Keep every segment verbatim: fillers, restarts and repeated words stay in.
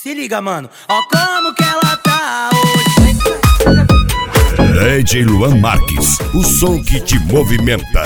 se liga, mano. Ó como que ela tá hoje. D J Luan Marques, o som que te movimenta.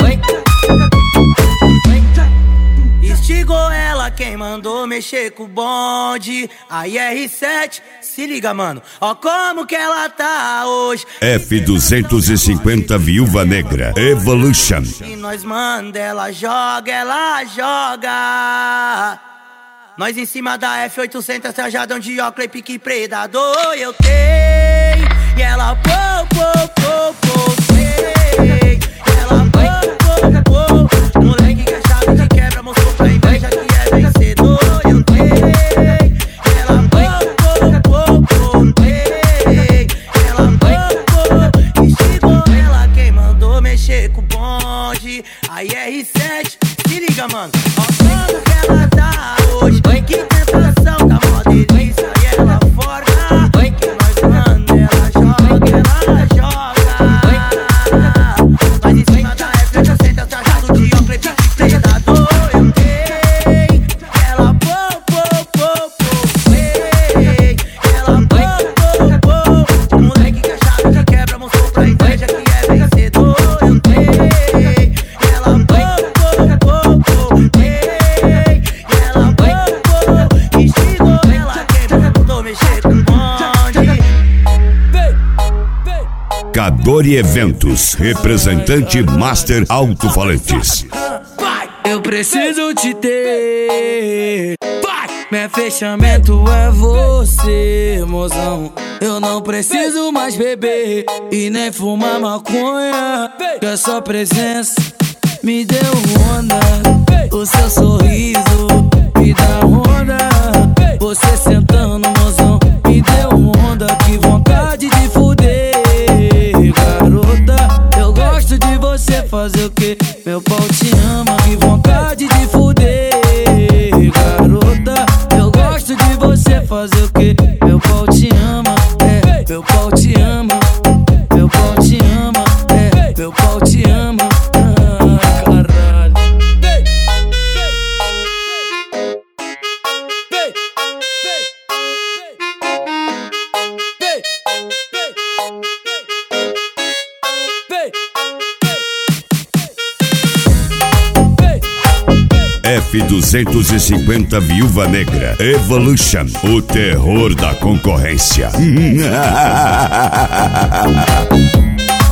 Instigou ela quem mandou mexer com o bonde. A I R sete, se liga, mano. Ó como que ela tá hoje. F duzentos e cinquenta Viúva Negra Evolution. E nós manda, ela joga, ela joga. Nós em cima da F oitocentos, trajadão de óculos e pique predador. Eu tenho, e ela pô, pô, pô, pô, sei. Ela pô, pô, pô. Moleque que é chave de quebra, mostrou pra inveja que é vencedor. Eu tenho, ela pô, pô, pô, pô, sei. Ela pô, pô, instigou ela quem mandou mexer com o bonde. A I R sete, se liga, mano. Ó como que ela tá hoje. Que tentação da mó delícia e ela fora. Que nós manda, ela joga, ela joga. Mas em cima da F oitocentos, trajado de óculos e pique predador. Eu tenho, ela pô, pô, pô, pô, sei. Ela pô, pô, pô. Moleque que é chave de quebra, mostrou pra inveja que é vencedor. Eu tenho, ela pô, pô, pô, pô, sei. Cadore Eventos, representante Master Alto-Falantes. Eu preciso te ter. Meu fechamento é você, mozão. Eu não preciso mais beber e nem fumar maconha, que a sua presença me deu onda. O seu sorriso me dá onda. Você sentando, mozão, me deu onda. Que vontade de fuder, garota. Eu gosto de você fazer o que? Meu pau te ama. Que vontade de fuder, garota. Eu gosto de você fazer o que? Meu pau te ama, é, meu pau te ama. Meu pau te ama, é, meu pau te ama. Ah, caralho. F duzentos e cinquenta Viúva Negra Evolution, o terror da concorrência.